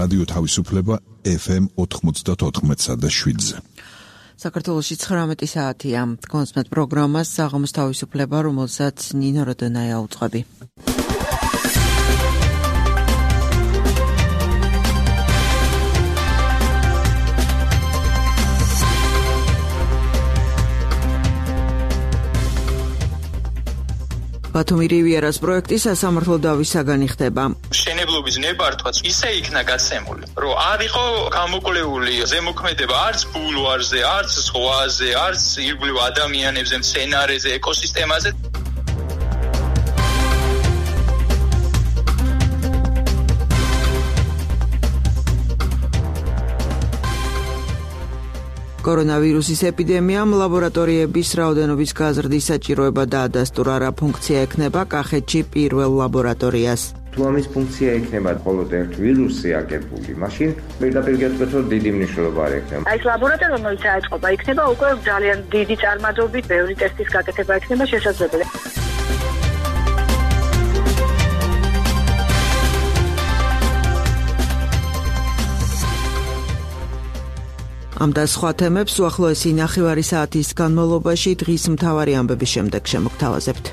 რადიო თავისუფლება FM 94.7-ზე. საქართველოში 19 საათია. კონსმეთ პროგრამას საღამოს თავისუფლება, რომელსაც ნინო როდონაია უწყობი. ბათუმი რივიერას პროექტი სასამართლო დავისაგანი ხდება. მშენებლობის ნებართვაც ისე იქნა გაცემული, რომ არ იყო გამოკვლეული ზემოქმედება არც ბულვარზე, არც ზღვაზე, არც ირგვლივ ადამიანებზე, მცენარეზე, ეკოსისტემაზე. კორონავირუსის ეპიდემიამ ლაბორატორიების რაოდენობის გაზრდის საჭიროება დაადასტურა, რა ფუნქცია ექნება კახეთში პირველ ლაბორატორიას. თუ ამის ფუნქცია ექნება მხოლოდ ერთ ვირუსზე აგებული, მაშინ პირდაპირ გეტყვით, რომ დიდი მნიშვნელობა არ ექნება. ეს ლაბორატორია, რომელიც აწყობა, იქნება უკვე ძალიან დიდი წარმადობით, ბევრი ტესტის გაკეთება იქნება შესაძლებელი. ამ და სხვა თემებს უახლოესი ნახევარი საათის განმავლობაში დღის მთავარი ამბების შემდეგ შემოგთავაზებთ.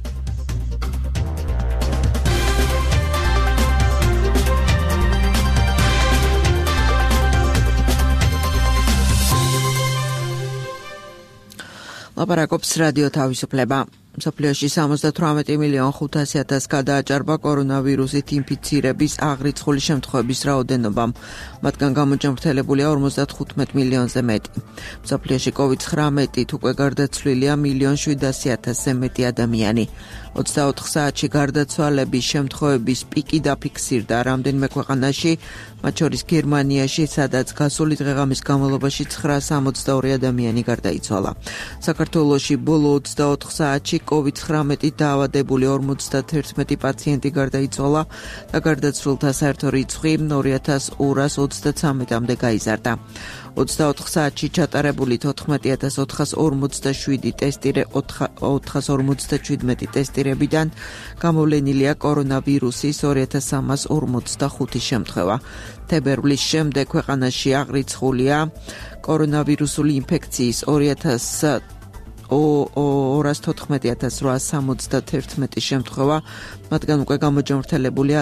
ლაპარაკობს რადიო თავისუფლება. მსოფლიოში 78,500,000 გადააჭარბა კორონავირუსით ინფიცირების აღრიცხული შემთხვევების რაოდენობამ. მათგან გამოჯამრთელებულია 55 მილიონზე მეტი. მსოფლიოში COVID-19 უკვე გარდაცვლილია 1,700,000-ზე მეტი ადამიანი. 24 საათში გარდაცვალების შემთხვევების პიკი დაფიქსირდა რამდენიმე ქვეყანაში, მათ შორის გერმანიაში, სადაც გასული დღეღამის განმავლობაში 962 ადამიანი გარდაიცვალა. საქართველოში ბოლო 24 საათში COVID-19 დაავადებული 51 პაციენტი გარდაიცვალა და გარდაცვლილთა საერთო რიცხვი 2233-მდე გაიზარდა. 24 საათში ჩატარებული 14,447 ტესტირებიდან გამოვლენილია კორონავირუსის 2345 შემთხვევა. თებერვლის შემდეგ ქვეყანაში აღრიცხულია კორონავირუსული ინფექციის 214,871 შემთხვევა, მათგან უკვე გამოჯამრთელებულია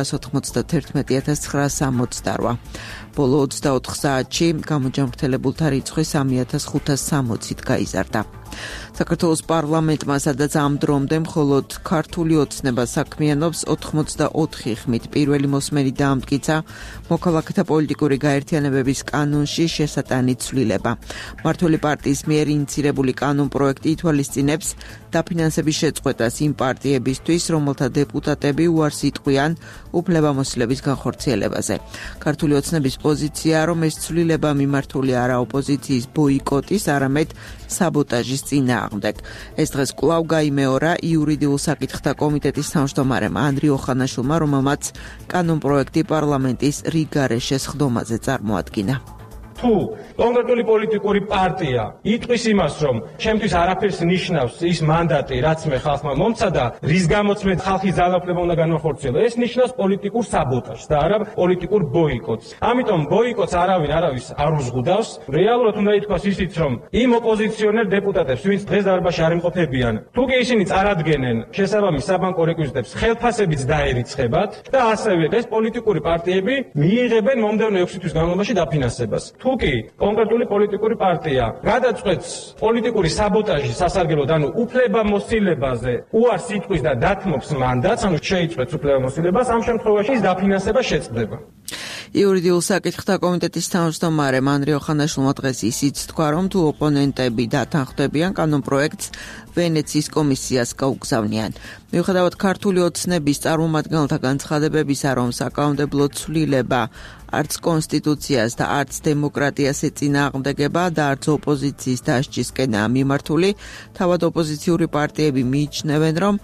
191,968. ბოლო 24 საათში გამოჯამრთელებულთა რიცხვი 3,560-ით გაიზარდა. საქართველოს პარლამენტმა, სადაც ამ დრომდე მხოლოდ ქართული ოცნება საქმიანობს, 84 ხმით პირველი მოსმენი დაამტკიცა მოქალაქეთა პოლიტიკური გაერთიანებების კანონში შესატანი ცვლილება. მართული პარტიის მიერ ინიცირებული კანონ პროექტი ითვალისწინებს დაფინანსების შეწყვეტას იმ პარტიებისთვის, რომელთა დეპუტატები უარს იტყვიან უფლებამოსილების განხორციელებაზე. ქართული ოცნების პოზიცია, რომ ეს ცვლილება მიმართული არა ოპოზიციის ბოიკოტის, არამედ საბოტაჟის წინააღმდეგ. ეს დღეს კვლავ გაიმეორა იურიდიულ საკითხთა კომიტეტის თავმჯდომარემ ანდრიო ხანაშვილმა, რომელმაც კანონ პროექტი პარლამენტის რიგარეშეს ხდომაზე წარმოადგინა. თუ კონკრეტული პოლიტიკური პარტია იტყვის იმას, რომ ჩემთვის არაფერს ნიშნავს ის მანდატი, რაც მე ხალხმა მომცა და რის გამოც მე ხალხის ძალაუფლება უნდა განვახორციელო, ეს ნიშნავს პოლიტიკურ საბოტაჟს და არა პოლიტიკურ ბოიკოტს. ამიტომ ბოიკოტს არავის არ უზღუდავს. რეალურად უნდა ითქვას ისიც, რომ იმ ოპოზიციონერ დეპუტატებს, ვინც დღეს დარბაზში არ იმყოფებიან, თუ კი ისინი წარადგენენ შესაბამის საბანკო რეკვიზიტებს, ხელფასებიც დაერიცხებათ და ასევე ეს პოლიტიკური პარტიები მიიღებენ მომდევნო 6 თვის განმავლობაში დაფინანსებას. თუ კი კონკრეტული პოლიტიკური პარტია გადაწყვეტს პოლიტიკური საბოტაჟის სასარგებლოდ, ანუ უფლებამოსილებაზე უარს იტყვის და დათმობს მანდატს, ანუ შეიწყვეტს უფლებამოსილებას, ამ შემთხვევაში ის დაფინანსება შეწყდება. იურიდიულ საკითხთა კომიტეტის თავმჯდომარემ ანდრიო ხანაშვილმა დღეს ისიც თქვა, რომ თუ ოპონენტები დათანხმდებიან კანონ პროექტს, ვენეციის კომისიას გაუგზავნიან. მიუხედავად ქართული ოცნების წარმომადგენელთა განცხადებებისა, რომ საკანონმდებლო ცვლილება არც კონსტიტუციას და არც დემოკრატიას ეწინააღმდეგება და არც ოპოზიციის დასჯისკენაა მიმართული, თავად ოპოზიციური პარტიები მიიჩნევენ, რომ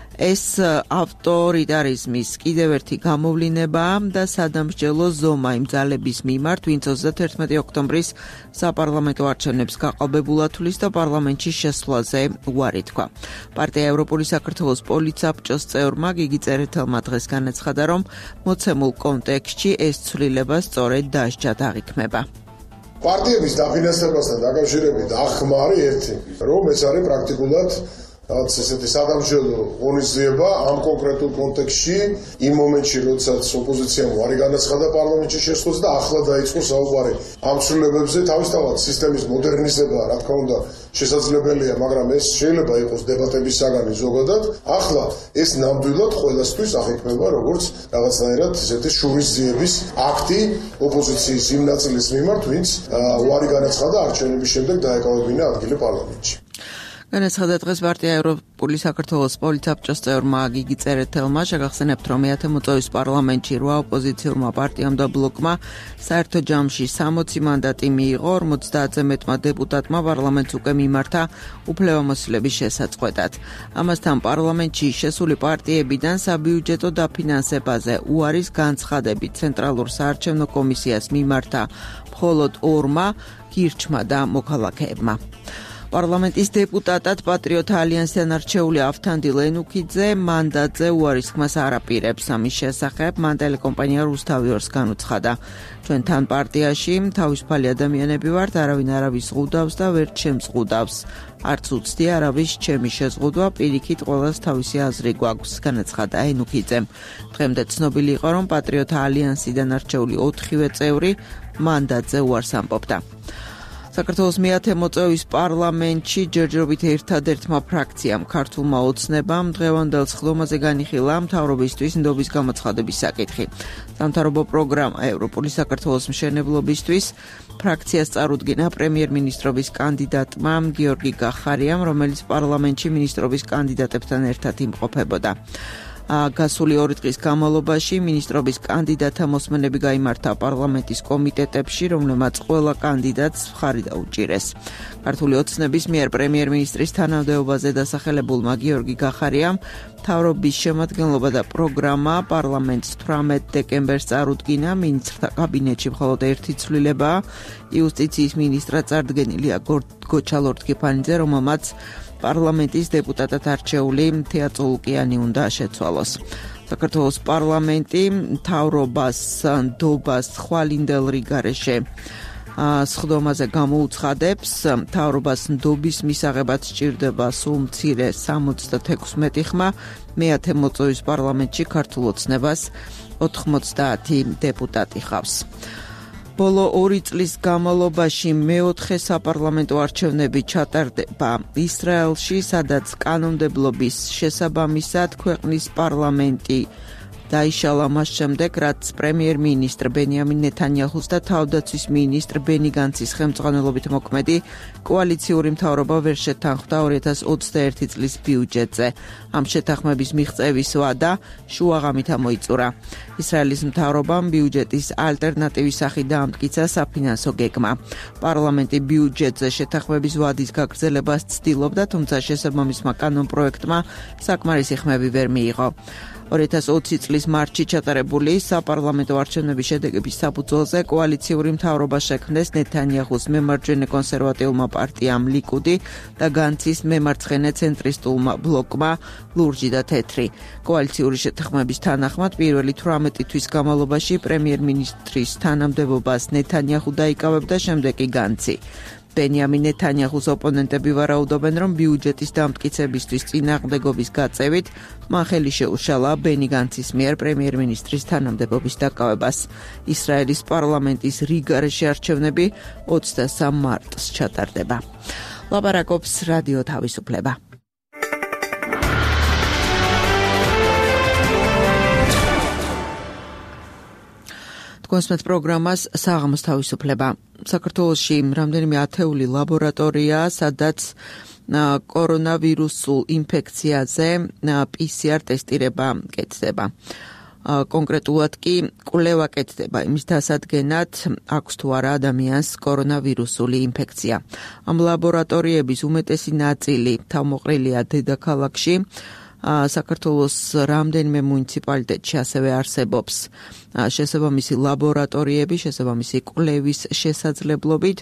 ეს ავტორიტარიზმის კიდევ ერთი გამოვლინებაა და სადამსჯელო ზომა იმ ძალების მიმართ, ვინც 31 ოქტომბრის საპარლამენტო არჩევნებს გაყალბებულად თulis და პარლამენტში შესვლაზე უარი თქვა. პარტია ევროპული საქართველოს პოლიცაბჭოს წევრმა გიგი წერეთელმა დღეს განაცხადა, რომ მოცემულ კონტექსტში ეს ცვლილება სწორედ დასჯად აღიქმება. პარტიების დაფინანსებასთან დაკავშირებით ახმარი ერთი, რომ ეს არის პრაქტიკულად რაც ესეთი სადამსჯელო ღონისძიება ამ კონკრეტულ კონტექსტში იმ მომენტში, როდესაც ოპოზიციამ უარი განაცხადა პარლამენტში შესვლას და ახლა დაიწყო საუბარი ამ ცვლილებებზე. თავისთავად სისტემის მოდერნიზება, რა თქმა უნდა, შესაძლებელია, მაგრამ ეს შეიძლება იყოს დებატების საგანი ზოგადად. ახლა ეს ნამდვილად ყველასთვის აღიქმება როგორც რაღაცნაირად ესეთი შურისძიების აქტი ოპოზიციის იმ ნაწილის მიმართ, ვინც უარი განაცხადა არჩევნების შემდეგ დაეკავებინა ადგილი პარლამენტში. განაცხადა დღეს პარტია ევროპული საქართველოს პოლიცაბჭოს წევრმა გიგი წერეთელმა. შეგახსენებთ, რომ მეათე მოწვევის პარლამენტში 8 ოპოზიციურმა პარტიამ და ბლოკმა საერთო ჯამში 60 მანდატი მიიღო, 50-ზე მეტმა დეპუტატმა პარლამენტს უკვე მიმართა უფლებამოსილების შესაწყვეტად. ამასთან პარლამენტში შესული პარტიებიდან საბიუჯეტო დაფინანსებაზე უარის განცხადებით ცენტრალურ საარჩევნო კომისიას მიმართა მხოლოდ 2-მა გირჩმა და მოქალაქეებმა. პარლამენტის დეპუტატად პატრიოტთა ალიანსიდან არჩეული ავთანდი ლენუქიძე მანდატზე უარის ხმას არ აპირებს. ამის შესახებ მან ტელეკომპანია რუსთავი 2-ს განუცხადა. ჩვენთან პარტიაში თავისუფალი ადამიანები ვართ, არავინ არავის ზღუდავს და ვერ ჩემს ზღუდავს. არც უცდი არავის ჩემი შეზღუდვა, პირიქით ყველას თავისი აზრი გვაქვს, განაცხადა ენუქიძემ. დღემდე ცნობილი იყო, რომ პატრიოტთა ალიანსიდან არჩეული 4-ვე წევრი მანდატზე უარს ამბობდა. საქართველოს მეათე მოწვევის პარლამენტში ჯერჯერობით ერთადერთმა ფრაქციამ ქართულმა ოცნებამ დღევანდელ სხდომაზე განიხილა მთავრობისთვის ნდობის გამოცხადების საკითხი. სამთავრობო პროგრამა ევროპული საქართველოს მშენებლობისთვის ფრაქციას წარუდგინა პრემიერ-მინისტრობის კანდიდატმა გიორგი გახარიამ, რომელიც პარლამენტში მინისტრობის კანდიდატებთან ერთად იმყოფებოდა. გასული 2 დღის განმავლობაში მინისტრობის კანდიდატთა მოსმენები გაიმართა პარლამენტის კომიტეტებში, რომლებმაც ყველა კანდიდატს მხარი დაუჭირეს. ქართული ოცნების მიერ პრემიერ-მინისტრის თანამდებობაზე დასახელებულმა გიორგი გახარიამ მთავრობის შემადგენლობა და პროგრამა პარლამენტს 18 დეკემბერს წარუდგინა. მინისტრთა კაბინეტში მხოლოდ ერთი ცვლილებაა. იუსტიციის მინისტრად წარდგენილია გოჩა ლორთქიფანიძე, რომელმაც პარლამენტის დეპუტატად არჩეული თეა წოლუკიანი უნდა შეცვალოს. საქართველოს პარლამენტი მთავრობას ნდობას ხვალინდელ რიგარეშე სხდომაზე გამოუცხადებს. მთავრობას ნდობის მისაღებად სჭირდება სულ მცირე 76 ხმა. მეათე მოწვევის პარლამენტში ქართულ ოცნებას 90 დეპუტატი ხავს. ბოლო 2 წლის განმავლობაში მეოთხე საპარლამენტო არჩევნები ჩატარდება ისრაელში, სადაც კანონმდებლობის შესაბამისად ქვეყნის პარლამენტი დაიშალა მას შემდეგ, რაც პრემიერ-მინისტრ ბენიამინ ნეთანიაჰუს და თავდაცვის მინისტრ ბენი განცის ხელმძღვანელობით მოქმედი კოალიციური მთავრობა ვერ შეთანხმდა 2021 წლის ბიუჯეტზე. ამ შეთანხმების მიღწევის ვადა შუაღამით ამოიწურა. ისრაელის მთავრობამ ბიუჯეტის ალტერნატივის სახით დაამტკიცა საფინანსო გეგმა. პარლამენტი ბიუჯეტზე შეთანხმების ვადის გაგრძელებას ცდილობდა, თუმცა შესაბამისმა კანონპროექტმა საკმარისი ხმები ვერ მიიღო. 2020 წლის მარტში ჩატარებული საპარლამენტო არჩევნების შედეგების საფუძველზე კოალიციური მთავრობა შექმნეს ნეთანიაჰუს მემარჯვენე კონსერვატიულმა პარტიამ ლიკუდი და განცის მემარცხენე ცენტრისტულმა ბლოკმა ლურჯი და თეთრი. კოალიციური შეთანხმების თანახმად პირველი 18 თვის განმავლობაში პრემიერ-მინისტრის თანამდებობას ნეთანიაჰუ დაიკავებდა, შემდეგ კი განცი. ბენიამინ ნეთანიაჰუს ოპონენტები ვარაუდობენ, რომ ბიუჯეტის დამტკიცებისთვის წინააღმდეგობის გაწევით მან ხელი შეუშალა ბენი განცის მიერ პრემიერ-მინისტრის თანამდებობის დაკავებას. ისრაელის პარლამენტის რიგარეშე არჩევნები 23 მარტს ჩატარდება. ლაპარაკობს რადიო თავისუფლება. კონსმეთ პროგრამას საღამოს თავისუფლება. საქართველოში რამდენიმე ათეული ლაბორატორია, სადაც კორონავირუსულ ინფექციაზე PCR ტესტირება კეთდება. კონკრეტულად კი კვლევა კეთდება იმის დასადგენად, აქვს თუ არა ადამიანს კორონავირუსული ინფექცია. ამ ლაბორატორიების უმეტესი ნაწილი თავმოყრილია დედაქალაქში. საქართველოს რამდენიმე მუნიციპალიტეტში ასევე არსებობს შესაბამისი ლაბორატორიები, შესაბამისი კვლევის შესაძლებლობით.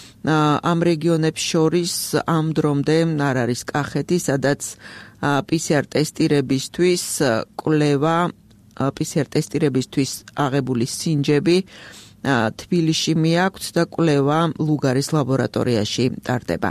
Am რეგიონებს შორის ამ დრომდე არ არის კახეთი, სადაც PCR ტესტირებისთვის კვლევა, PCR ტესტირებისთვის აღებული სინჯები თბილისში მიაქვთ და კვლევა ლუგარის ლაბორატორიაში ტარდება.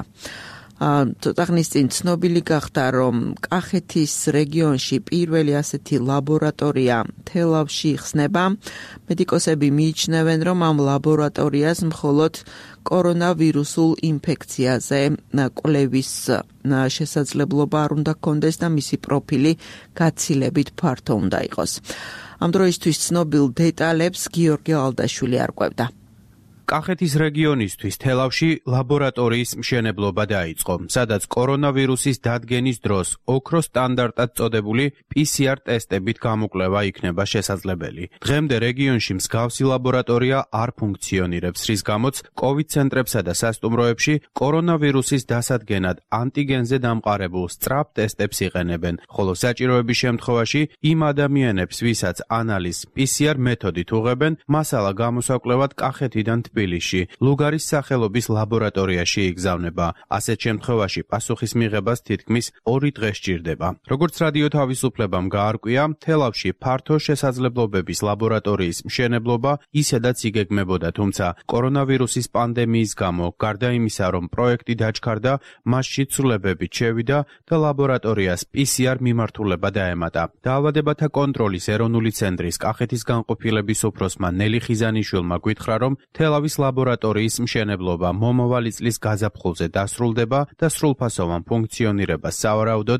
Ცოტა ხნის წინ ცნობილი გახდა, რომ კახეთის რეგიონში პირველი ასეთი ლაბორატორია თელავში იხსნება. მედიკოსები მიიჩნევენ, რომ ამ ლაბორატორიას მხოლოდ კორონავირუსულ ინფექციაზე კვლევის შესაძლებლობა არ უნდა ჰქონდეს და მისი პროფილი გაცილებით ფართო უნდა იყოს. Am დროისთვის ცნობილ დეტალებს გიორგი ალდაშვილი არკვევდა. კახეთის რეგიონისთვის თელავში ლაბორატორიის მშენებლობა დაიწყო, სადაც კორონავირუსის დადგენის დროს ოქროს სტანდარტად წოდებული PCR ტესტებით გამოკვლევა იქნება შესაძლებელი. დღემდე რეგიონში მსგავსი ლაბორატორია არ ფუნქციონირებს, რის გამოც COVID ცენტრებსა და სასტუმროებში კორონავირუსის დასადგენად ანტიგენზე დამყარებულ სწრაფ ტესტებს იყენებენ, ხოლო საჭიროების შემთხვევაში იმ ადამიანებს, ვისაც ანალიზს PCR მეთოდით უღებენ, მასალა გამოსაკვლევად კახეთიდან თბილისში, ლუგარის სახელობის ლაბორატორიაში იგზავნება. ასეთ შემთხვევაში პასუხის მიღებას თითქმის 2 დღე სჭირდება. როგორც რადიო თავისუფლებამ გაარკვია, თელავში ფართო შესაძლებლობების ლაბორატორიის მშენებლობა ისედაც იგეგმებოდა, თუმცა კორონავირუსის პანდემიის გამო, გარდა იმისა, რომ პროექტი დაჩქარდა, მასში ცვლილებებით შევიდა და ლაბორატორიას PCR მიმართულება დაემატა. დაავადებათა კონტროლის ეროვნული ცენტრის კახეთის განყოფილების უფროსმა ნელი ხიზანიშვილმა გითხრა, რომ თელავის ლაბორატორიის მშენებლობა მომავალი წლის გაზაფხულზე დასრულდება და სრულფასოვან ფუნქციონირებას სავარაუდოდ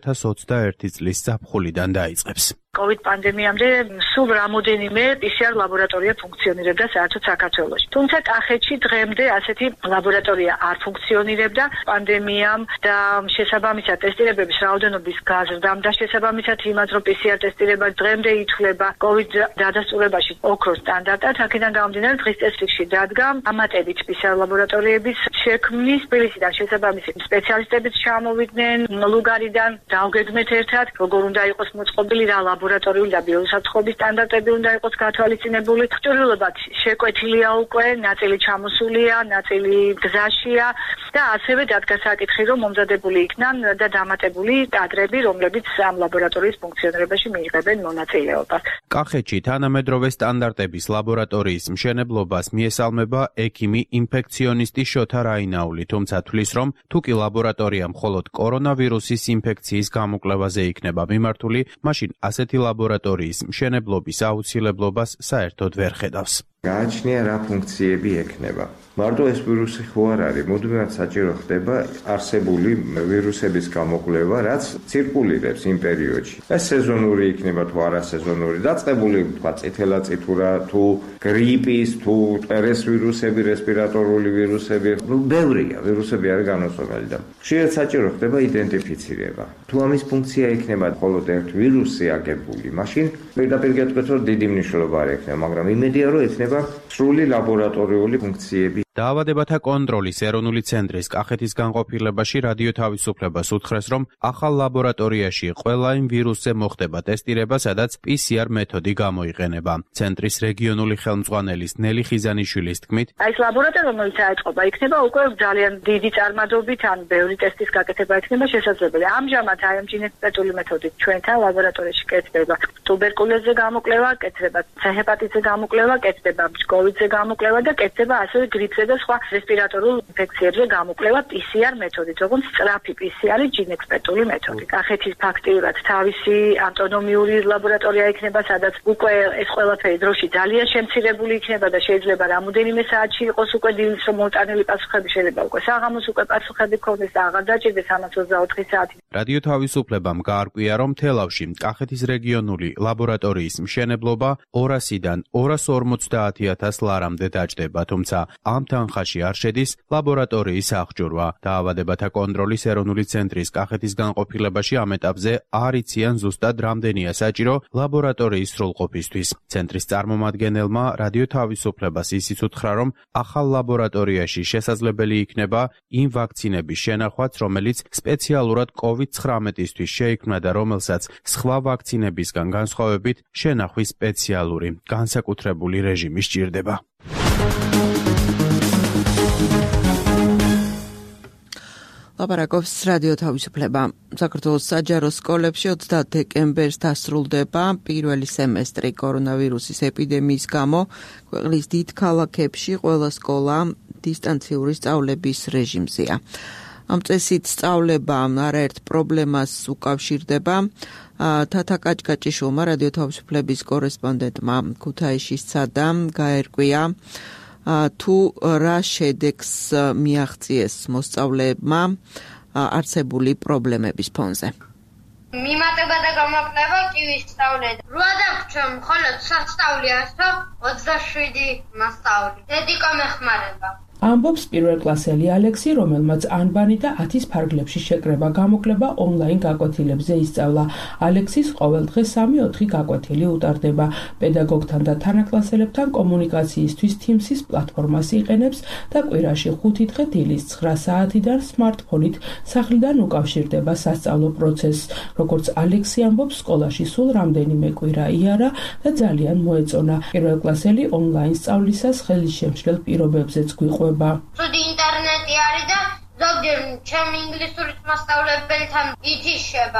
2021 წლის ზაფხულიდან დაიწყებს. COVID პანდემიამდე სულ რამოდენიმე PCR ლაბორატორია ფუნქციონირებდა საერთოდ საქართველოში. თუმცა კახეთში დღემდე ასეთი ლაბორატორია არ ფუნქციონირებდა პანდემიამ და შესაბამისად ტესტირებების რაოდენობის გაზრდამ და შესაბამისად იმას, რომ PCR ტესტირება დღემდე ითვლება COVID დადასტურებაში ოქროს სტანდარტად, აქედან გამომდინარე დღის წესრიგში დადგა ამატებით PCR ლაბორატორიების შექმნის თბილისიდან შესაბამისი სპეციალისტებიც ჩამოვიდნენ ლუგარიდან დავგეგმეთ ერთად, როგორ უნდა იყოს მოწყობილი რა ლაბორატორიული და ბიოსაფრთხობის სტანდარტები უნდა იყოს გათვალისწინებული. ჭრილობად შეკვეთილია უკვე, ნაწილი ჩამოსულია, ნაწილი გზაშია და ასევე დადგა საკითხი, რომ მომზადებული იქნან და დამატებული კადრები, რომლებიც ამ ლაბორატორიის ფუნქციონირებაში მიიღებენ მონაწილეობას. კახეთში თანამედროვე სტანდარტების ლაბორატორიის მშენებლობას მიესალმება ექიმი ინფექციონისტი შოთა რაინაული, თუმცა თვლის, რომ თუკი ლაბორატორია მხოლოდ კორონავირუსის ინფექციის გამოკვლევაზე იქნება მიმართული, მაშინ ასეთი ლაბორატორიის მშენებლობის აუცილებლობას საერთოდ ვერ ხედავს. გააჩნია რა ფუნქციები ექნება. მარტო ეს ვირუსი ხო არ არის, მუდმივად საჭირო ხდება არსებული ვირუსების გამოკვლევა, რაც ცირკულირებს იმ პერიოდში. ეს სეზონური იქნება თუ არასეზონური, დაწყებული თქვა წითელაწითურა, თუ გრიპის, თუ ტერეს ვირუსები, რესპირატორული ვირუსები, ბევრია, ვირუსები არის განუწყვეტელი და ხშირად საჭირო ხდება იდენტიფიცირება. თუ ამის ფუნქცია იქნება მხოლოდ ერთ ვირუსზე აგებული, მაშინ პირდაპირ გეტყვით, რომ დიდი მნიშვნელობა არ ექნება, მაგრამ იმედია, რომ ექნება სრული ლაბორატორიული ფუნქციები. დაავადებათა კონტროლის ეროვნული ცენტრის კახეთის განყოფილებაში რადიო თავისუფლებას უთხრეს, რომ ახალ ლაბორატორიაში ყველა იმ ვირუსზე მოხდება ტესტირება, სადაც PCR მეთოდი გამოიყენება. ცენტრის რეგიონული ხელმძღვანელის ნელი ხიზანიშვილის თქმით, ეს ლაბორატორია, რომელიც აეწყობა, იქნება უკვე ძალიან დიდი წარმადობით, ან ბევრი ტესტის გაკეთება იქნება შესაძლებელი. ამჟამად აი ამ ჯინეტიკური მეთოდით ჩვენთან ლაბორატორიაში კეთდება ტუბერკულოზზე გამოკვლევა, კეთდება C-ჰეპატიტზე გამოკვლევა, კეთდება COVID-ზე გამოკვლევა და კეთდება ასევე გრიპზე და სხვა რესპირატორულ ინფექციებზე გამოკვლევა PCR მეთოდით, როგორც სწრაფი PCR ჯინეტიკური მეთოდი. კახეთის ფაქტიურად თავისი ავტონომიური ლაბორატორია იქნება, სადაც უკვე ეს ყველაფერი დროში ძალიან შემცირებული იქნება და შეიძლება რამოდენიმე საათში იყოს უკვე დილის რომ მოტანილი პასუხები, შეიძლება უკვე საღამოს უკვე პასუხები ქონდეს და აღარ დაჭირდეს 124 საათი. რადიო თავისუფლებამ გაარკვია, რომ თელავში კახეთის რეგიონული ლაბორატორიის მშენებლობა 200-დან 250,000 ლარამდე დაჭდება, თუმცა ამ თანხაში არ შედის ლაბორატორიის აღჭურვა. დაავადებათა კონტროლის ეროვნული ცენტრის კახეთის განყოფილებაში ამ ეტაპზე არ იციან ზუსტად რამდენია საჭირო ლაბორატორიის სრულყოფისთვის. ცენტრის წარმომადგენელმა რადიო თავისუფლებას ისიც უთხრა, რომ ახალ ლაბორატორიაში შესაძლებელი იქნება იმ ვაქცინების შენახვაც, რომელიც სპეციალურად COVID-19-ისთვის შეიქმნა და რომელსაც სხვა ვაქცინებისგან განსხვავებით შენახვის სპეციალური, განსაკუთრებული რეჟიმი სჭირდება. ლაპარაკობს რადიო თავისუფლება. საქართველოს საჯარო სკოლებში 30 დეკემბერს დასრულდება პირველი სემესტრი კორონავირუსის ეპიდემიის გამო. ქვეყნის დიდ ქალაქებში ყველა სკოლა დისტანციური სწავლების რეჟიმზეა. ამ წესით სწავლება არაერთ პრობლემას უკავშირდება. თათა კაჭკაჭიშვილმა რადიო თავისუფლების კორესპონდენტმა ქუთაისში სცადა გაერკვია თუ რა შედეგს მიაღწიეს მოსწავლეებმა არსებული პრობლემების ფონზე. მიმატება და გამოკვლევა კი ვისწავლეთ. 8 დაგვრჩა, მხოლოდ სასწავლი ასო 27 მასწავლი. დედიკო მეხმარება. ამბობს პირველკლასელი ალექსი, რომელმაც ანბანი და 10-ის ფარგლებში შეკრება გამოკვლევა ონლაინ გაკვეთილებზე ისწავლა. ალექსის ყოველდღე 3-4 გაკვეთილი უტარდება. პედაგოგთან და თანაკლასელებთან კომუნიკაციისთვის Teams-ის პლატფორმას იყენებს და კვირაში 5 დღე დილის 9 საათიდან სმარტფონით სახლიდან უკავშირდება სასწავლო პროცესს. როგორც ალექსი ამბობს, სკოლაში სულ რამდენიმე კვირა იარა და ძალიან მოეწონა. პირველკლასელი ონლაინ სწავლისას ხელისშემშლელ პირობებზეც გვიყვება. ცუდი ინტერნეტი არის და ზოგჯერ ჩემი ინგლისურის მასწავლებელთან ითიშება.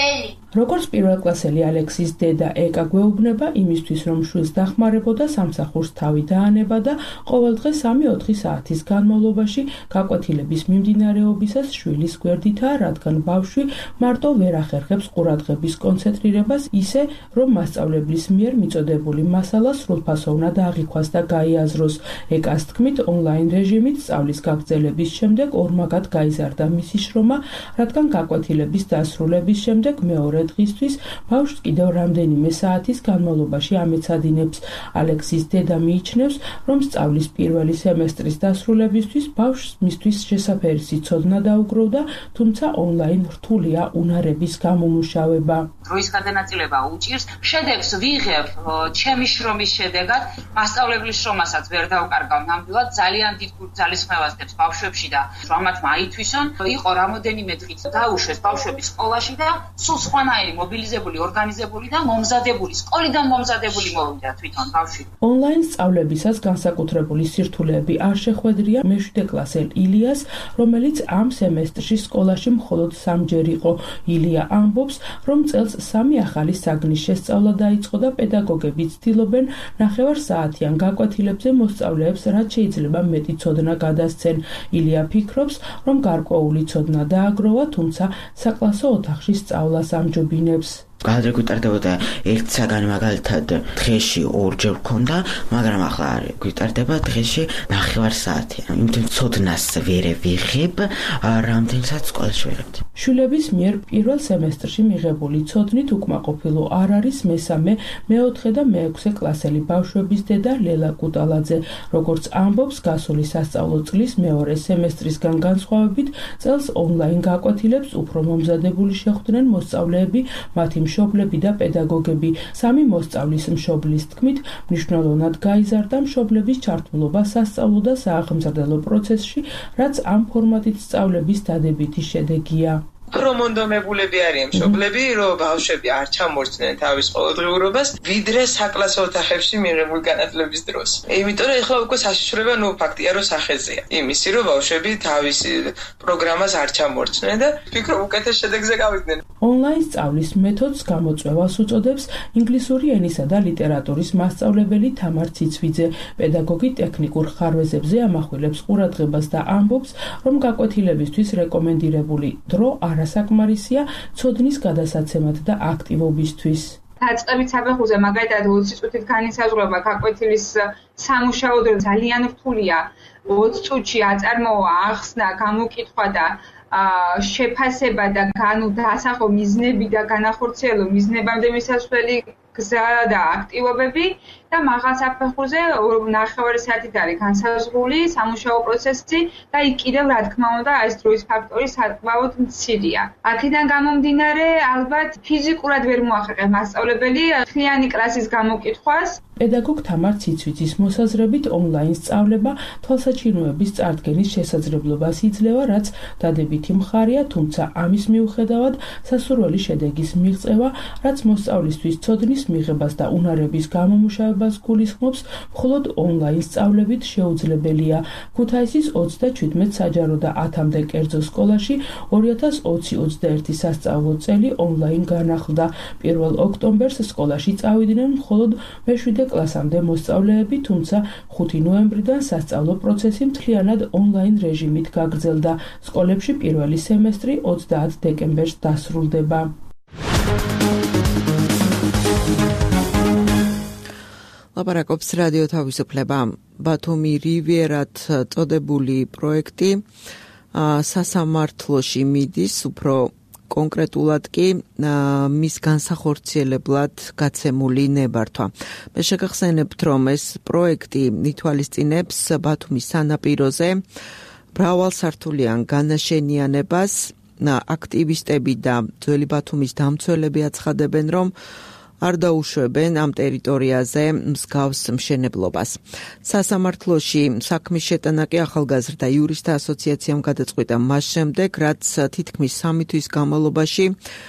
როგორც პირველკლასელი ალექსის დედა ეკა გვეუბნება იმისთვის, რომ შვილს დახმარებოდა, სამსახურს თავი დაანება და ყოველდღე 3-4 საათის განმავლობაში გაკვეთილების მიმდინარეობისას შვილის გვერდითაა, რადგან ბავშვი მარტო ვერ ახერხებს ყურადღების კონცენტრირებას ისე, რომ მასწავლებლის მიერ მიწოდებული მასალა სრულფასოვნად აღიქვას და გაიაზროს. ეკას თქმით, ონლაინ რეჟიმით სწავლის გაგრძელების შემდეგ ორმაგად გაიზარდა მისი შრომა, რადგან გაკვეთილების დასრულების შემდეგ მეორე დღისთვის ბავშვს კიდევ რამდენიმე საათის განმავლობაში ამეცადინებს. ალექსის დედა მიიჩნევს, რომ სწავლის პირველი სემესტრის დასრულებისთვის ბავშვს მისთვის შესაფერისი ცოდნა დაუგროვდა, თუმცა ონლაინ რთულია უნარების გამომუშავება. დროის გადანაწილება უჭირს, შედეგს ვიღებ ჩემი შრომის შედეგად, მასწავლებლის შრომასაც ვერ დავკარგავ ნამდვილად, ძალიან დიდ ძალისხმევას დებს ბავშვებში და ამათ მაითვისონ, იყო რამოდენიმე დღით დაუშვეს ბავშვები სკოლაში და სულ სხვანაირი მობილიზებული, ორგანიზებული და მომზადებული, სკოლიდან მომზადებული მოვიდა თვითონ ბავშვი. ონლაინ სწავლებისას განსაკუთრებული სირთულეები არ შეხვედრია მე-7 კლასელ ილიას, რომელიც ამ სემესტრში სკოლაში მხოლოდ 3-ჯერ იყო. ილია ამბობს, რომ წელს 3 ახალი საგნის შესწავლა დაიწყო და პედაგოგები ცდილობენ 9 საათიან გაკვეთილებზე მოსწავლეებს რაც შეიძლება მეტი ცოდნა გადასცენ. ილია ფიქრობს, რომ გარკვეული ცოდნა დააგროვა, თუმცა საკლასო ოთახში სწავლას ამჯობინებს. გადაგ გიტარდებოდა ერთ საგანი მაგალითად დღეში 2-ჯერ გქონდა, მაგრამ ახლა არ გიტარდება დღეში 9 საათი. იმიტომ ცოდნას ვერ ვიღებ, რამდენსაც სკოლაში ვიღებთ. შვილების მიერ პირველ სემესტრში მიღებული ცოდნით უკმაყოფილო არ არის მესამე, მე-4 და მე-6 კლასელი ბავშვების დედა ლელა კუტალაძე. როგორც ამბობს, გასული სასწავლო წლის მეორე სემესტრისგან განსხვავებით, წელს ონლაინ გაკვეთილებს უფრო მომზადებული შეხვდნენ მოსწავლეები, მათი მშობლები და პედაგოგები. 3 მოსწავლის მშობლის თქმით, მნიშვნელოვნად გაიზარდა მშობლების ჩართულობა სასწავლო და სააღმზრდელო პროცესში, რაც ამ ფორმატით სწავლების დადებითი შედეგია. პრომონდომებულები არიან მშობლები, რომ ბავშვები არ ჩამორჩნენ თავის ყოველდღიურობას, ვიდრე საკლასო ოთახებში მიღებული განათლების დროს. იმიტომ რომ ეხლა უკვე საშიშრება ფაქტია, რომ სახეზეა. იმისი, რომ ბავშვები თავის პროგრამას არ ჩამორჩნენ და ვფიქრობ, უკეთეს შედეგზე გავიდნენ. ონლაინ სწავლის მეთოდს გამოწვევას უწოდებს ინგლისური ენისა და ლიტერატურის მასწავლებელი თამარ ციცვიძე. პედაგოგი ტექნიკურ ხარვეზებზე ამახვილებს ყურადღებას და ამბობს, რომ გაკვეთილებისთვის რეკომენდირებული დრო არასაკმარისია ცოდნის გადასაცემად და აქტივობისთვის. დაწყებით საფეხურზე მაგალითად 20 წუთით განისაზღვრება გაკვეთილის სამუშაო დრო ძალიან რთულია. 20 წუთში აწარმოა, ახსნა, გამოკითხვა და შეფასება და დასახო მიზნები და განახორციელო მიზნებამდე მისასვლელი გზა და აქტივობები და მაღალ საფეხურზე 9 საათით არის განსაზღვრული სამუშაო პროცესი და იქ კიდევ რა თქმა უნდა ეს დროის ფაქტორი საკმაოდ მცირეა. აქედან გამომდინარე ალბათ ფიზიკურად ვერ მოახერხებს მასწავლებელი მთლიანი კლასის გამოკითხვას. პედაგოგ თამარ ციცვიძის მოსაზრებით ონლაინ სწავლება თვალსაჩინოების წარდგენის შესაძლებლობას იძლევა, რაც დადებითი მხარეა, თუმცა ამის მიუხედავად სასურველი შედეგის მიღწევა, რაც მოსწავლისთვის ცოდნის მიღებას და უნარების გამომუშავებას გულისხმობს, მხოლოდ ონლაინ სწავლებით შეუძლებელია. ქუთაისის 37 საჯარო და 10-მდე კერძო სკოლაში 2020-21 სასწავლო წელი ონლაინ განახლდა. 1 ოქტომბერს სკოლაში წავიდნენ მხოლოდ მე-7 კლასამდე მოსწავლეები, თუმცა 5 ნოემბრიდან სასწავლო პროცესი მთლიანად ონლაინ რეჟიმით გაგრძელდა. სკოლებში პირველი სემესტრი 30 დეკემბერს დასრულდება. ლაპარაკობს რადიო თავისუფლება. ბათუმი რივიერად წოდებული პროექტი სასამართლოში მიდის, უფრო კონკრეტულად კი მის განსახორციელებლად გაცემული ნებართვა. მე შეგახსენებთ, რომ ეს პროექტი ითვალისწინებს ბათუმის სანაპიროზე მრავალსართულიან განაშენიანებას. აქტივისტები და ძველი ბათუმის დამცველები აცხადებენ, რომ არ დაუშვებენ ამ ტერიტორიაზე მსგავს მშენებლობას. სასამართლოში საქმის შეტანა კი ახალგაზრდა იურისტთა ასოციაციამ გადაწყვიტა მას შემდეგ, რაც თითქმის 3 თვის განმავლობაში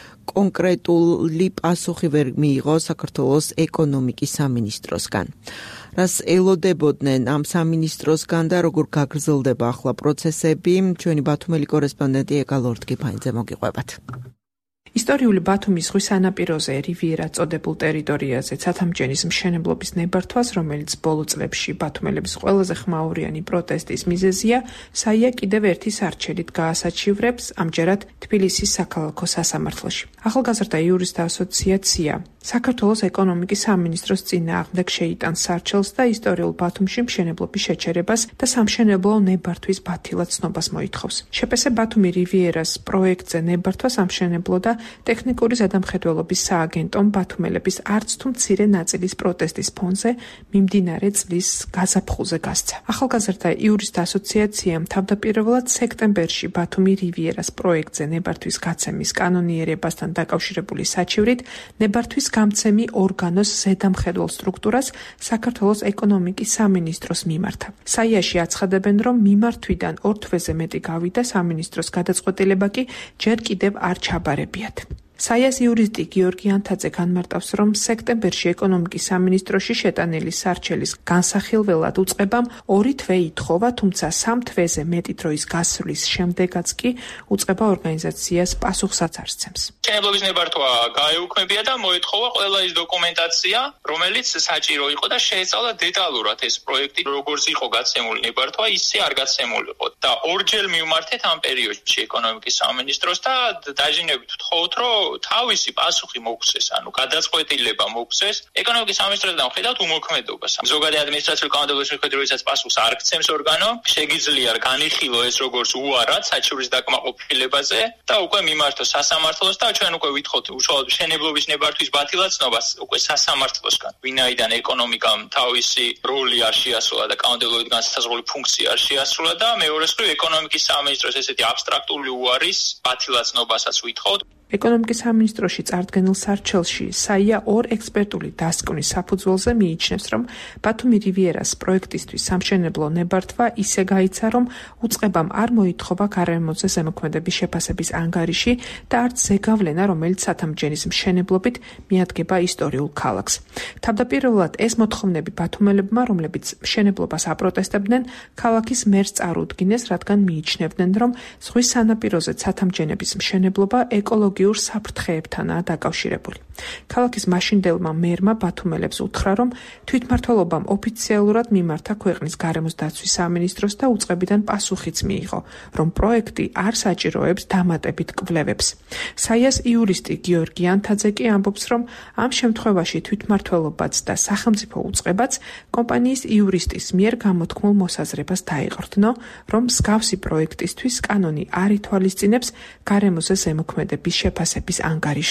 კონკრეტული პასუხი ვერ მიიღო საქართველოს ეკონომიკის სამინისტროსგან. რას ელოდებოდნენ ამ სამინისტროსგან და როგორ გაგრძელდება ახლა პროცესები, ჩვენი ბათუმელი კორესპონდენტი ეკა ლორდგიფაინძე მოგიყვებათ. ისტორიული ბათუმის ზღვის სანაპიროზე რივიერა წოდებულ ტერიტორიაზე ცათამბჯენის მშენებლობის ნებართვას, რომელიც ბოლო წლებში ბათუმელების ყველაზე ხმაურიანი პროტესტის მიზეზია, საია კიდევ ერთი სარჩელით გაასაჩივრებს ამჯერად თბილისის საქალაქო სასამართლოში. ახალგაზრდა იურისტთა ასოციაცია საქართველოს ეკონომიკის სამინისტროს წინააღმდეგ შეიტანს სარჩელს და ისტორიულ ბათუმში მშენებლობის შეჩერებას და სამშენებლო ნებართვის ბათილად ცნობას მოითხოვს. შეპესე ბათუმი რივიერას პროექტზე ნებართვა სამშენებლო და ტექნიკური ზედამხედველობის სააგენტომ ბათუმელების არც თუ მცირე ნაწილის პროტესტის ფონზე მიმდინარე წლის გაზაფხულზე გასცა. ახალგაზრდა იურისტთა ასოციაციამ თავდაპირველად სექტემბერში ბათუმი რივიერას პროექტზე ნებართვის გაცემის კანონიერებასთან დაკავშირებული საჩივრით ნებართვის გამცემი ორგანოს ზედამხედველ სტრუქტურას საქართველოს ეკონომიკის სამინისტროს მიმართა. საიაში აცხადებენ, რომ მიმართვიდან 2 თვეზე მეტი გავიდა, სამინისტროს გადაწყვეტილება კი ჯერ კიდევ არ ჩაბარებიათ. საიას იურისტი გიორგი ანთაძე განმარტავს, რომ სექტემბერში ეკონომიკის სამინისტროში შეტანილი სარჩელის განსახილველად უწყებამ 2 თვე ითხოვა, თუმცა 3 თვეზე მეტი დროის გასვლის შემდეგაც კი უწყება ორგანიზაციას პასუხსაც არ სცემს. მშენებლობის ნებართვა გაეუქმებია და მოითხოვა ყველა ის დოკუმენტაცია, რომელიც საჭირო იყო და შეეცალა დეტალურად ეს პროექტი, როგორც იყო გაცემული ნებართვა, ისე არ გაცემულიყო. და ორჯერ მივმართეთ ამ პერიოდში ეკონომიკის სამინისტროს და დაჟინებით ვთხოვთ, რომ თავისი პასუხი მოგცეს, ანუ გადაწყვეტილება მოგცეს. ეკონომიკის სამინისტროსთან ხედავთ უმოქმედობას. ზოგადი ადმინისტრაციული კანონმდებლობის მიხედვით, როდესაც პასუხს არ გცემს ორგანო, შეგიძლია განიხილო ეს როგორც უარად საჩივრის დაკმაყოფილებაზე და უკვე მიმართოს სასამართლოს და ჩვენ უკვე ვითხოვთ უშუალოდ მშენებლობის ნებართვის ბათილაცნობას უკვე სასამართლოსგან. ვინაიდან ეკონომიკამ თავისი როლი არ შეასრულა და კანონმდებლობით განსაზღვრული ფუნქცია არ შეასრულა და მეორეს მხრივ ეკონომიკის სამინისტროს ესეთი აბსტრაქტული უარის ბათილაცნობასაც ვითხოვთ. ეკონომიკის სამინისტროში წარდგენილ სარჩელში საია 2 ექსპერტული დასკვნის საფუძველზე მიიჩნევს, რომ ბათუმი რივიერას პროექტისთვის სამშენებლო ნებართვა ისე გაიცა, რომ უწყებამ არ მოითხოვა გარემოზე ზემოქმედების შეფასების ანგარიში და არც ზეგავლენა, რომელიც ცათამბჯენის მშენებლობით მიადგება ისტორიულ ქალაქს. თავდაპირველად ეს მოთხოვნები ბათუმელებმა, რომლებიც მშენებლობას აპროტესტებდნენ, ქალაქის მერს წარუდგინეს, რადგან მიიჩნევდნენ, რომ ზღვის სანაპიროზე ცათამბჯენების მშენებლობა ეკოლოგიურ საფრთხეებთანაა დაკავშირებული. ქალაქის მაშინდელმა მერმა ბათუმელებს უთხრა, რომ თვითმმართველობამ ოფიციალურად მიმართა ქვეყნის გარემოს დაცვის სამინისტროს და უწყებიდან პასუხიც მიიღო, რომ პროექტი არ საჭიროებს დამატებით კვლევებს. საიას იურისტი გიორგი ანთაძე კი ამბობს, რომ ამ შემთხვევაში თვითმმართველობაც და სახელმწიფო უწყებაც კომპანიის იურისტის მიერ გამოთქმულ მოსაზრებას დაეყრდნო, რომ მსგავსი პროექტისთვის კანონი არ ითვალისწინებს გარემოზე ზემოქმედების შეფასების ანგარიშს.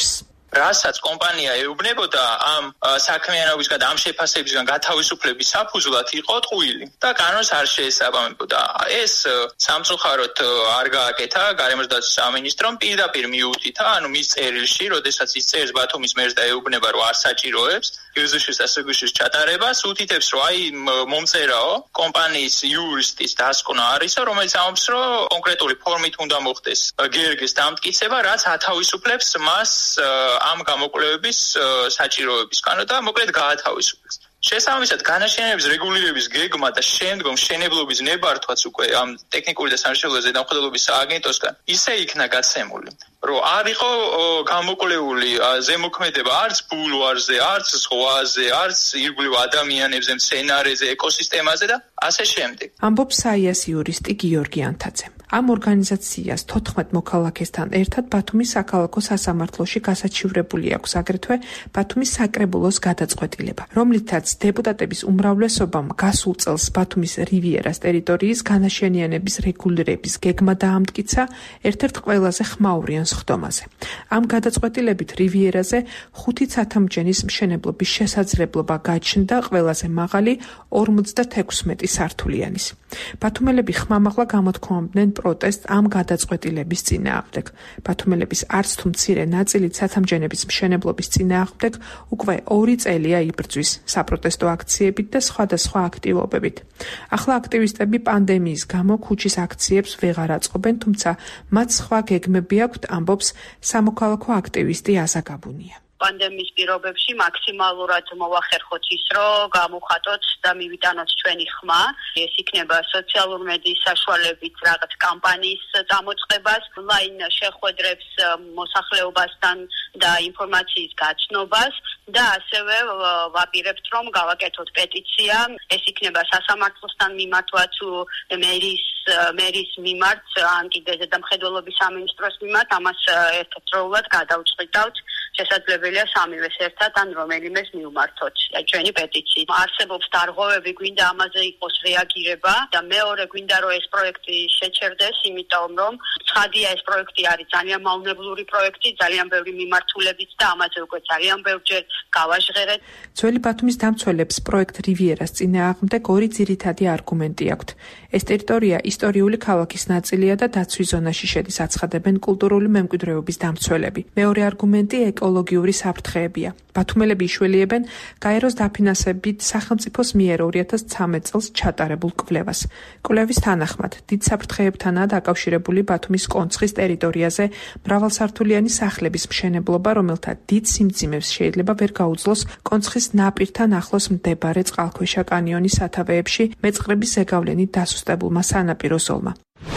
რასაც კომპანია ეუბნებოდა ამ საქმიანობისგან, ამ შეფასებისგან გათავისუფლების საფუძვლად იყო ტყუილი და კანონს არ შეესაბამებოდა. ეს სამწუხაროდ არ გააკეთა გარემოს დაცვის სამინისტრომ პირდაპირ მიუთითა, ანუ მის წერილში, როდესაც ის წერს ბათუმის მერს და ეუბნება, რომ არ საჭიროებს გზშ-ს და სგშ-ს ჩატარებას, უთითებს, რომ აი მომწერაო კომპანიის იურისტის დასკვნა არისო, რომელიც ამბობს, რომ კონკრეტული ფორმით უნდა მოხდეს გერგის დამტკიცება, რაც ათავისუფლებს მას ამ გამოკვლევების საჭიროებისგან და მოკლედ გაათავისუფლებს. შესაბამისად, განაშენების რეგულირების გეგმა და შემდგომ მშენებლობის ნებართვაც უკვე ამ ტექნიკური და სამშენებლო ზედამხედველობის სააგენტოსგან ისე იქნა გაცემული, რომ არ იყო გამოკვლეული ზემოქმედება არც ბულვარზე, არც ზღვაზე, არც ირგვლივ ადამიანებზე, მცენარეზე, ეკოსისტემაზე და ასე შემდეგ. ამბობს საიას იურისტი გიორგი ანთაძე. ამ ორგანიზაციას 14 მოქალაქესთან ერთად ბათუმის საქალაქო სასამართლოში გასაჩივრებული აქვს აგრეთვე ბათუმის საკრებულოს გადაწყვეტილება, რომლითაც დეპუტატების უმრავლესობამ გასულ წელს ბათუმის რივიერას ტერიტორიის განაშენიანების რეგულირების გეგმა დაამტკიცა ერთ-ერთ ყველაზე ხმაურიან სხდომაზე. ამ გადაწყვეტილებით რივიერაზე 5 ცათამბჯენის მშენებლობის შესაძლებლობა გაჩნდა ყველაზე მაღალი 56 სართულიანის. ბათუმელები ხმამაღლა გამოთქვამდნენ პროტესტ ამ გადაწყვეტილების წინააღმდეგ. ბათუმელების არც თუ მცირე ნაწილი ცათამბჯენების მშენებლობის წინააღმდეგ უკვე 2 წელია იბრძვის საპროტესტო აქციებით და სხვადასხვა აქტივობებით. ახლა აქტივისტები პანდემიის გამო ქუჩის აქციებს ვეღარ აწყობენ, თუმცა მათ სხვა გეგმები აქვთ, ამბობს სამოქალაქო აქტივისტი აზა გაბუნია. პანდემიის პირობებში მაქსიმალურად მოვახერხოთ ის, რომ გამოვხატოთ და მივიტანოთ ჩვენი ხმა. ეს იქნება სოციალურ მედიის საშუალებით რაღაც კამპანიის წამოწყებას, ონლაინ შეხვედრებს მოსახლეობასთან და ინფორმაციის გაცნობას და ასევე ვაპირებთ, რომ გავაკეთოთ პეტიცია. ეს იქნება სასამართლოსთან მიმართვა თუ მერის მიმართ, ან კიდე ზედამხედველობის სამინისტროს მიმართ, ამას ერთდროულად გადავწყვიტავთ. შესაძლებელია სამივეს ერთად ან რომელიმეს მივმართოთ ჩვენი პეტიციით. არსებობს დარღვევები, გვინდა ამაზე იყოს რეაგირება და მეორე გვინდა რომ ეს პროექტი შეჩერდეს, იმიტომ რომ ცხადია ეს პროექტი არის ძალიან მავნებლური პროექტი, ძალიან ბევრი მიმართულებით და ამაზე უკვე ძალიან ბევრჯერ გავაჟღერეთ. ძველი ბათუმის დამცველებს პროექტ რივიერას წინააღმდეგ 2 ძირითადი არგუმენტი აქვთ. ეს ტერიტორია ისტორიული ქალაქის ნაწილია და დაცვის ზონაში შედის, აცხადებენ კულტურული მემკვიდრეობის დამცველები. მეორე არგუმენტი ეკოლოგიური საფრთხეებია. ბათუმელები იშველიებენ გაეროს დაფინანსებით სახელმწიფოს მიერ 2013 წელს ჩატარებულ კვლევას. კვლევის თანახმად, დიდ საფრთხეებთანაა დაკავშირებული ბათუმის კონცხის ტერიტორიაზე მრავალსართულიანი სახლების მშენებლობა, რომელთა დიდ სიმძიმეს შეიძლება ვერ გაუძლოს კონცხის ნაპირთან ახლოს მდებარე წყალქვეშა კანიონის სათავეებში მეწყრების ზეგავლენით დასუსტებულმა სანაპირო ზოლმა.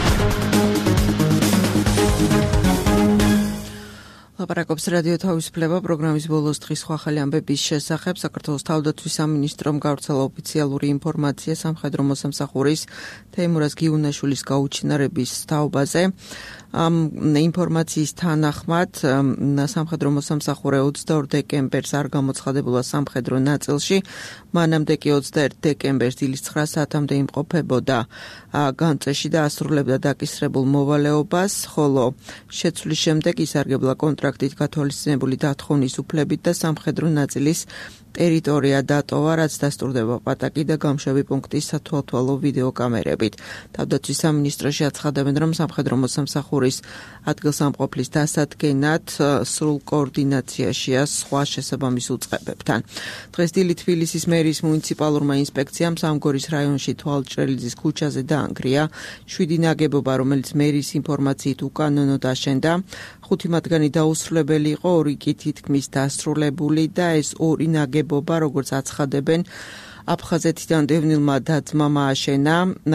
ლაპარაკობს რადიო თავისუფლება პროგრამის ბოლოს დღის სხვა ხალი ამბების შესახებ. საქართველოს თავდაცვის სამინისტრომ გავრცელა ოფიციალური ინფორმაცია სამხედრო მოსამსახურის თეიმურაზ გიუნაშვილის გაუჩინარების თაობაზე. ამ ინფორმაციის თანახმად სამხედრო მოსამსახურე 22 დეკემბერს არ გამოცხადებულა სამხედრო ნაწილში, მანამდე კი 21 დეკემბერს დილის 9 საათამდე იმყოფებოდა განწეში და ასრულებდა დაკისრებულ მოვალეობას, ხოლო შეცვლის შემდეგ ისარგებლა კონტრაქტით გათვალისწინებული დათხოვნის უფლებით და სამხედრო ნაწილის ტერიტორია დატოვა, რაც დასტურდება პატაკი და გამშვები პუნქტის სათვალთვალო ვიდეოკამერებით. თავდაცვის სამინისტროში აცხადებენ, რომ სამხედრო მოსამსახურის ადგილსამყოფლის დასადგენად სრულ კოორდინაციაშია სხვა შესაბამის უწყებებთან. დღეს დილით თბილისის მერის მუნიციპალურმა ინსპექციამ სამგორის რაიონში თვალჭრელიძის ქუჩაზე დაანგრია 7 ნაგებობა, რომელიც მერის ინფორმაციით უკანონო დაშენდა. 5 მათგანი დაუსრულებელი იყო, 2 კი თითქმის დასრულებული და ეს 2 ნაგებობა, როგორც აცხადებენ, აფხაზეთიდან დევნილმა და-ძმამ ააშენა.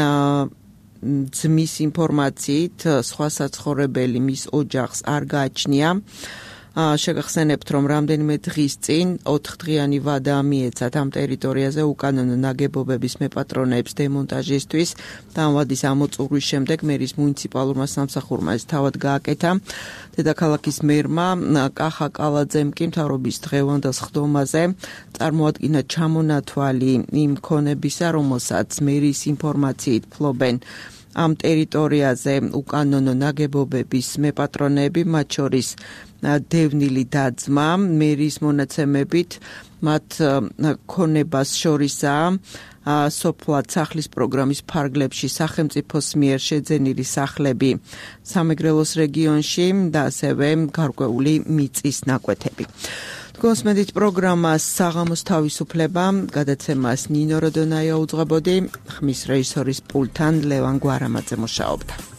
ძმის ინფორმაციით სხვა საცხოვრებელი მის ოჯახს არ გააჩნია. შეგახსენებთ, რომ რამდენიმე დღის წინ 4-დღიანი ვადა მიეცათ ამ ტერიტორიაზე უკანონო ნაგებობების მეპატრონეებს დემონტაჟისთვის და ამ ვადის ამოწურვის შემდეგ მერის მუნიციპალურმა სამსახურმა ეს თავად გააკეთა. დედაქალაქის მერმა კახა კალაძემ კი მთავრობის დღევანდელ სხდომაზე წარმოადგინა ჩამონათვალი იმ ქონებისა, რომელსაც მერის ინფორმაციით ფლობენ ამ ტერიტორიაზე უკანონო ნაგებობების მეპატრონეები, მათ შორის დევნილი დაძმა, მერის მონაცემებით მათ ქონებას შორისაა სოფლად სახლის პროგრამის ფარგლებში სახელმწიფოს მიერ შეძენილი სახლები სამეგრელოს რეგიონში და ასევე გარკვეული მიწის ნაკვეთები. Თქვენს პროგრამას საღამოს თავისუფლება გადაცემას ნინო როდონაია უძღვებოდი, ხმის რეჟისორის პულტთან ლევან გვარამაძე მუშაობდა.